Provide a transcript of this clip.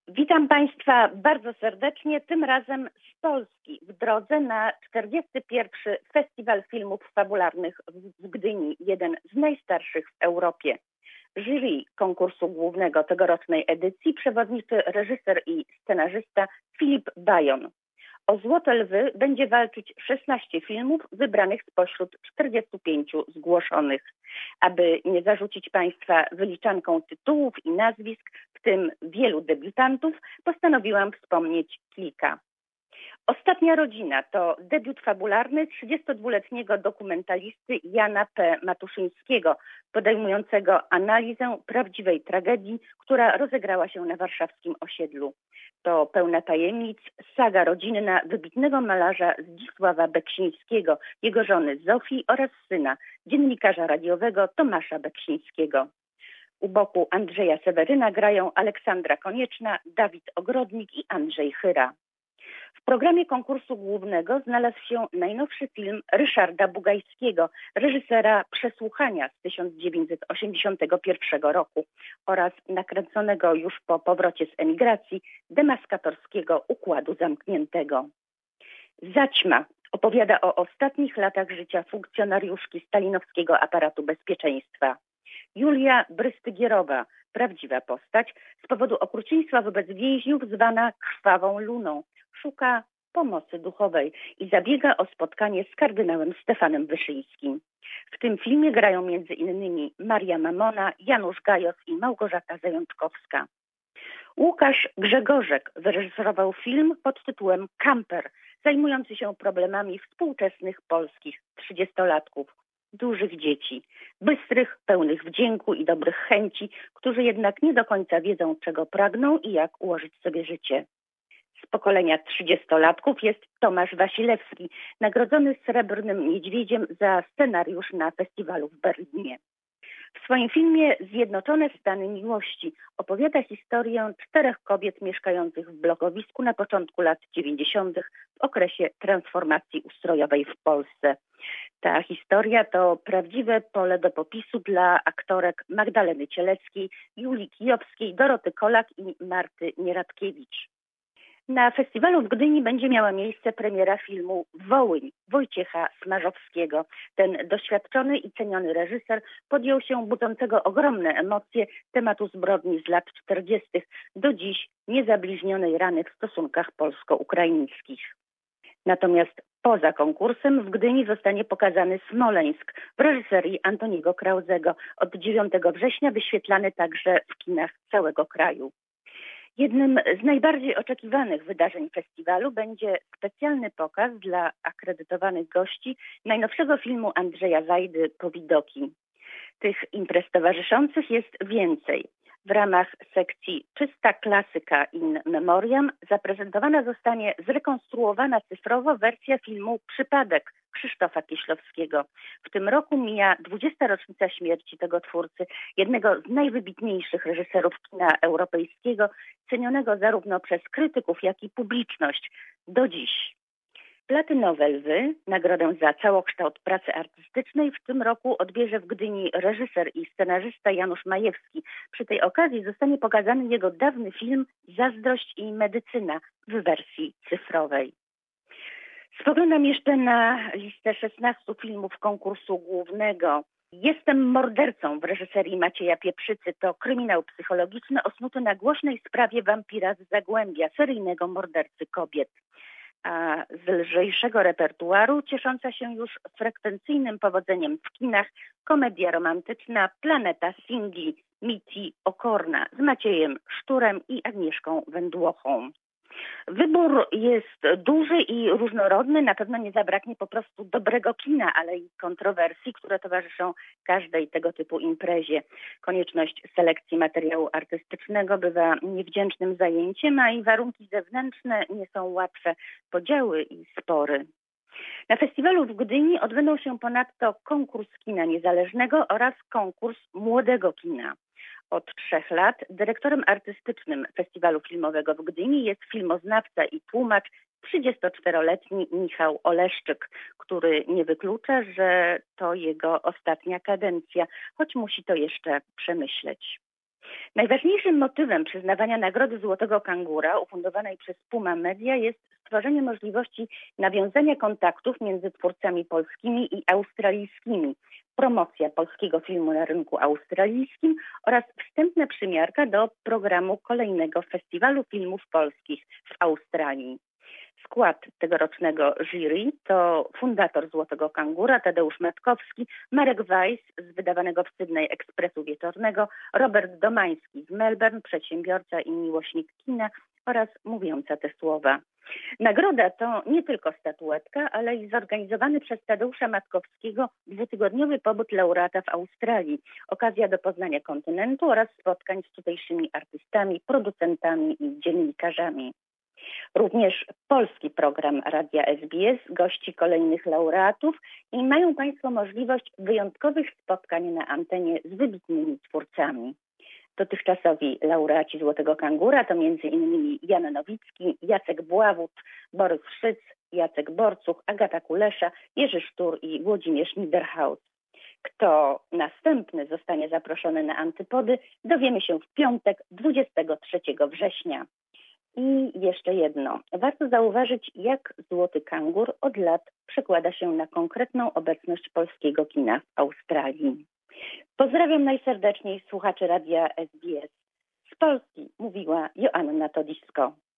Witam Państwa bardzo serdecznie, tym razem z Polski, w drodze na 41. Festiwal Filmów Fabularnych w Gdyni, jeden z najstarszych w Europie. Jury konkursu głównego tegorocznej edycji przewodniczy reżyser i scenarzysta Filip Bajon. O Złote Lwy będzie walczyć 16 filmów wybranych spośród 45 zgłoszonych. Aby nie zarzucić Państwa wyliczanką tytułów i nazwisk, w tym wielu debiutantów, postanowiłam wspomnieć kilka. Ostatnia rodzina to debiut fabularny 32-letniego dokumentalisty Jana P. Matuszyńskiego, podejmującego analizę prawdziwej tragedii, która rozegrała się na warszawskim osiedlu. To pełna tajemnic saga rodzinna wybitnego malarza Zdzisława Beksińskiego, jego żony Zofii oraz syna, dziennikarza radiowego Tomasza Beksińskiego. U boku Andrzeja Seweryna grają Aleksandra Konieczna, Dawid Ogrodnik i Andrzej Chyra. W programie konkursu głównego znalazł się najnowszy film Ryszarda Bugajskiego, reżysera Przesłuchania z 1981 roku oraz nakręconego już po powrocie z emigracji demaskatorskiego Układu Zamkniętego. Zaćma opowiada o ostatnich latach życia funkcjonariuszki stalinowskiego aparatu bezpieczeństwa. Julia Brystygierowa, prawdziwa postać, z powodu okrucieństwa wobec więźniów zwana Krwawą Luną, szuka pomocy duchowej i zabiega o spotkanie z kardynałem Stefanem Wyszyńskim. W tym filmie grają m.in. Maria Mamona, Janusz Gajos i Małgorzata Zajączkowska. Łukasz Grzegorzek wyreżyserował film pod tytułem Kamper, zajmujący się problemami współczesnych polskich 30-latków, dużych dzieci, bystrych, pełnych wdzięku i dobrych chęci, którzy jednak nie do końca wiedzą, czego pragną i jak ułożyć sobie życie. Z pokolenia 30-latków jest Tomasz Wasilewski, nagrodzony Srebrnym Niedźwiedziem za scenariusz na festiwalu w Berlinie. W swoim filmie Zjednoczone Stany Miłości opowiada historię 4 kobiet mieszkających w blokowisku na początku lat 90. w okresie transformacji ustrojowej w Polsce. Ta historia to prawdziwe pole do popisu dla aktorek Magdaleny Cieleckiej, Julii Kijowskiej, Doroty Kolak i Marty Nieradkiewicz. Na festiwalu w Gdyni będzie miała miejsce premiera filmu Wołyń Wojciecha Smarzowskiego. Ten doświadczony i ceniony reżyser podjął się budzącego ogromne emocje tematu zbrodni z lat 40., do dziś niezabliźnionej rany w stosunkach polsko-ukraińskich. Natomiast poza konkursem w Gdyni zostanie pokazany Smoleńsk w reżyserii Antoniego Krauzego. Od 9 września wyświetlany także w kinach całego kraju. Jednym z najbardziej oczekiwanych wydarzeń festiwalu będzie specjalny pokaz dla akredytowanych gości najnowszego filmu Andrzeja Wajdy Powidoki. Tych imprez towarzyszących jest więcej. W ramach sekcji Czysta Klasyka in Memoriam zaprezentowana zostanie zrekonstruowana cyfrowo wersja filmu Przypadek Krzysztofa Kieślowskiego. W tym roku mija 20. rocznica śmierci tego twórcy, jednego z najwybitniejszych reżyserów kina europejskiego, cenionego zarówno przez krytyków, jak i publiczność do dziś. Platynowe Lwy, nagrodę za całokształt pracy artystycznej, w tym roku odbierze w Gdyni reżyser i scenarzysta Janusz Majewski. Przy tej okazji zostanie pokazany jego dawny film Zazdrość i medycyna w wersji cyfrowej. Spoglądam jeszcze na listę 16 filmów konkursu głównego. Jestem mordercą w reżyserii Macieja Pieprzycy. To kryminał psychologiczny osnuty na głośnej sprawie wampira z Zagłębia, seryjnego mordercy kobiet. A z lżejszego repertuaru, ciesząca się już frekwencyjnym powodzeniem w kinach, komedia romantyczna Planeta Singli Miti Okorna z Maciejem Szturem i Agnieszką Wędłochą. Wybór jest duży i różnorodny, na pewno nie zabraknie po prostu dobrego kina, ale i kontrowersji, które towarzyszą każdej tego typu imprezie. Konieczność selekcji materiału artystycznego bywa niewdzięcznym zajęciem, a i warunki zewnętrzne nie są łatwe, podziały i spory. Na festiwalu w Gdyni odbędą się ponadto konkurs kina niezależnego oraz konkurs młodego kina. Od 3 lat dyrektorem artystycznym Festiwalu Filmowego w Gdyni jest filmoznawca i tłumacz 34-letni Michał Oleszczyk, który nie wyklucza, że to jego ostatnia kadencja, choć musi to jeszcze przemyśleć. Najważniejszym motywem przyznawania Nagrody Złotego Kangura ufundowanej przez Puma Media jest stworzenie możliwości nawiązania kontaktów między twórcami polskimi i australijskimi, promocja polskiego filmu na rynku australijskim oraz wstępna przymiarka do programu kolejnego Festiwalu Filmów Polskich w Australii. Skład tegorocznego jury to fundator Złotego Kangura Tadeusz Matkowski, Marek Weiss z wydawanego w Sydney Ekspresu Wieczornego, Robert Domański z Melbourne, przedsiębiorca i miłośnik kina oraz mówiąca te słowa. Nagroda to nie tylko statuetka, ale i zorganizowany przez Tadeusza Matkowskiego dwutygodniowy pobyt laureata w Australii, okazja do poznania kontynentu oraz spotkań z tutejszymi artystami, producentami i dziennikarzami. Również polski program Radia SBS gości kolejnych laureatów i mają Państwo możliwość wyjątkowych spotkań na antenie z wybitnymi twórcami. Dotychczasowi laureaci Złotego Kangura to m.in. Jan Nowicki, Jacek Bławut, Borys Szyc, Jacek Borcuch, Agata Kulesza, Jerzy Sztur i Włodzimierz Niederhaus. Kto następny zostanie zaproszony na Antypody, dowiemy się w piątek 23 września. I jeszcze jedno. Warto zauważyć, jak Złoty Kangur od lat przekłada się na konkretną obecność polskiego kina w Australii. Pozdrawiam najserdeczniej słuchaczy Radia SBS. Z Polski mówiła Joanna Todisko.